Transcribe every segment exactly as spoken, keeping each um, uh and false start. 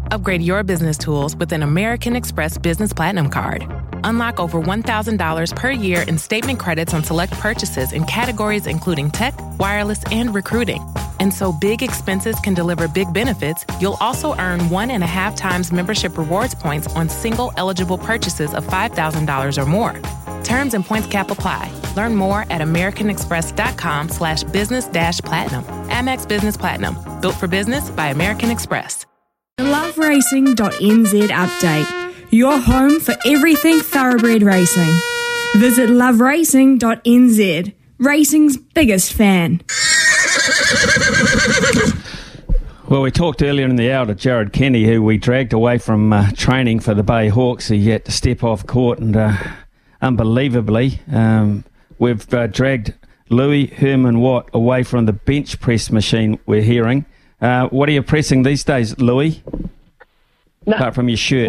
Upgrade your business tools with an American Express Business Platinum Card. Unlock over one thousand dollars per year in statement credits on select purchases in categories including tech, wireless, and recruiting. And so big expenses can deliver big benefits, you'll also earn one and a half times membership rewards points on single eligible purchases of five thousand dollars or more. Terms and points cap apply. Learn more at americanexpress.com slash business dash platinum. Amex Business Platinum. Built for business by American Express. The love racing dot n z update. Your home for everything thoroughbred racing. Visit love racing dot n z. Racing's biggest fan. Well, we talked earlier in the hour to Jared Kenny, who we dragged away from uh, training for the Bay Hawks. He had to step off court, and uh, unbelievably, um, we've uh, dragged Louis Herman Watt away from the bench press machine, we're hearing. Uh, what are you pressing these days, Louis? No, apart from your shirt.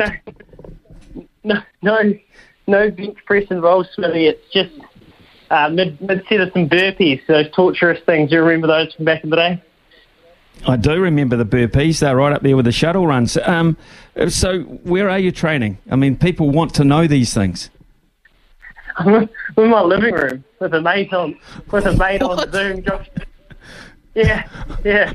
No, no, no, no bench press involved, Smithy. It's just uh, mid, mid-set of some burpees, those torturous things. Do you remember those from back in the day? I do remember the burpees. They're right up there with the shuttle runs. Um, so where are you training? I mean, people want to know these things. I'm in my living room with a mate on, with a mate on Zoom. Yeah, yeah.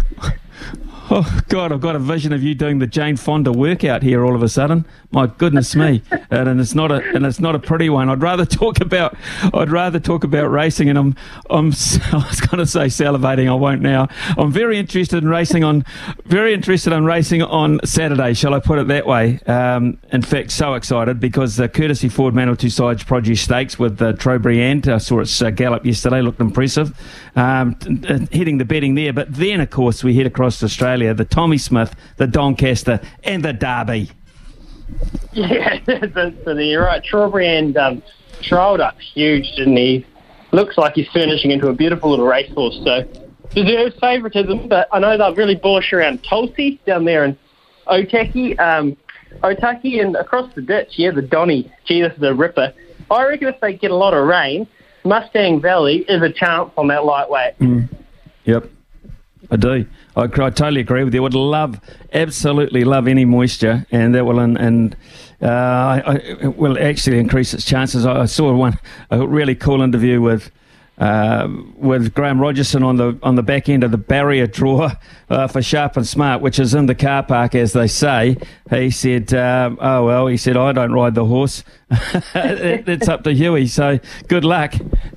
Oh, God, I've got a vision of you doing the Jane Fonda workout here all of a sudden. My goodness me. and, and it's not a and it's not a pretty one. I'd rather talk about I'd rather talk about racing, and I'm I'm I was going to say salivating, I won't now. I'm very interested in racing on very interested in racing on Saturday, shall I put it that way? Um, in fact, so excited because the Courtesy Ford Manawatu Sides Produce Stakes with uh, Trobriand, I saw its uh, gallop yesterday, looked impressive. Um, t- t- hitting the betting there, but then of course we head across to Australia, the Tommy Smith, the Doncaster, and the Derby. Yeah, so, so you're right. Strawberry um, trialled up huge, didn't he? Looks like he's furnishing into a beautiful little racehorse, so deserves favouritism, but I know they're really bullish around Tulsi down there in Otaki, um, Otaki, and across the ditch, yeah, the Donny. Gee, this is a ripper. I reckon if they get a lot of rain, Mustang Valley is a chance on that lightweight. Mm. Yep, I do. I, I totally agree with you. I would love, absolutely love any moisture, and that will and, and uh, I, I, it will actually increase its chances. I, I saw one a really cool interview with uh, with Graham Rogerson on the on the back end of the barrier draw uh, for Sharp and Smart, which is in the car park, as they say. He said, um, "Oh well," he said, "I don't ride the horse. it, it's up to Huey. So good luck."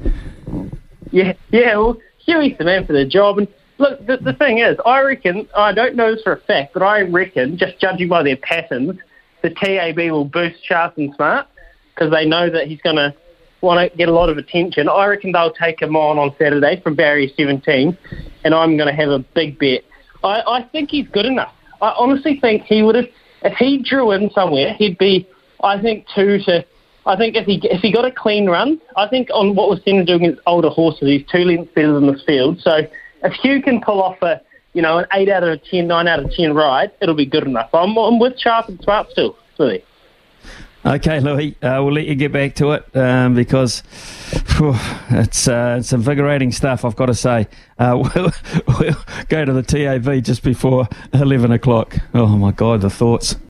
Yeah, yeah. Well, Huey's the man for the job, and look, the, the thing is, I reckon, I don't know this for a fact, but I reckon, just judging by their patterns, the T A B will boost Sharp and Smart because they know that he's going to want to get a lot of attention. I reckon they'll take him on on Saturday from barrier seventeen, and I'm going to have a big bet. I, I think he's good enough. I honestly think he would have, if he drew in somewhere, he'd be, I think, two to, I think if he if he got a clean run, I think on what we're seeing doing against older horses, he's two lengths better than this field. So if Hugh can pull off a, you know, an eight out of ten, nine out of ten ride, it'll be good enough. I'm, I'm with Sharp and Smart still, really. Okay, Louis, uh, we'll let you get back to it um, because whew, it's uh, it's invigorating stuff, I've got to say. Uh, we'll, we'll go to the T A B just before eleven o'clock. Oh, my God, the thoughts.